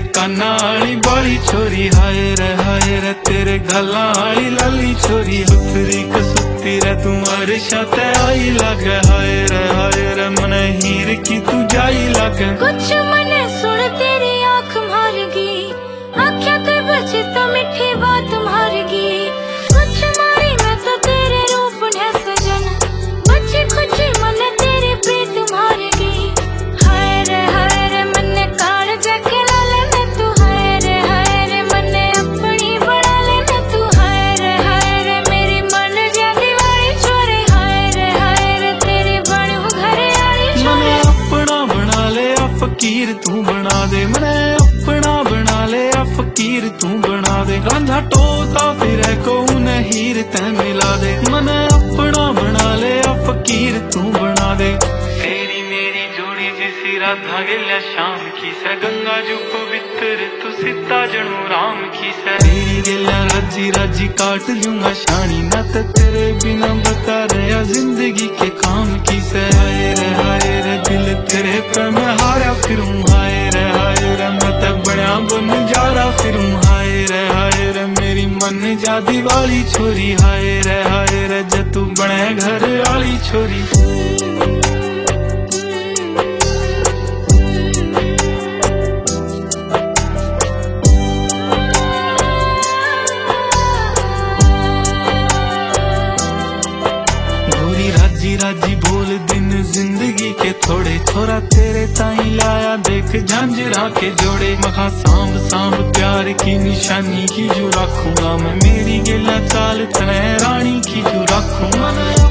काना वाली बाली छोरी हाय रे तेरे गल्ला वाली लाली छोरी सुथरी कसुती रे तुम्हारे शाते आई लगे हाय रे मन हीर की तू जाई लगे। कुछ मने सुन तेरी आँख मार गई आँखें ते बचे तो मीठी बात मार गई कुछ मारी मैं तो तेरे रूप ने सजन बची खुची मन तेरी प्रीत मार गई हाय रे मन्ने काल जके लाले मैं तू हाय रे मन्ने अपनी बना ले मैं तू हाय रे मेरी मन जा दीवारी छोरे हाय रे तेरी बनू घर आली छोरे। अपना बना ले आ फकीर तू बना दे मने अपना बना ले आ फकीर तू बना दे रांझा टोता फिर को हीर ते मिला दे मने अपना बना ले आ फकीर तू बना दे। तेरी मेरी जोड़ी जिसी राधा गिल्या शाम की से गंगा जो पवित्र तू सीता जनू राम की से तेरी गिल्या राजी राजी काट लूंगा शानी न तो तेरे बिना बता रहा जिंदगी के काम की से हाय रे दिल तेरे पे मैं हारा फिरूं हाय रे मैं तक बड़ा बन जा रहा फिरूं हाय रे मेरी मन जा दीवाली छोरी हाय रे जब तू बने घर वाली छोरी। राजी बोल दिन जिंदगी के थोड़े छोरा तेरे ताई लाया देख झांझरा के जोड़े मखा सांब सांब प्यार की निशानी की जो रखूंगा मैं मेरी गिला चाल तने रानी की जो रखूंगा मैं।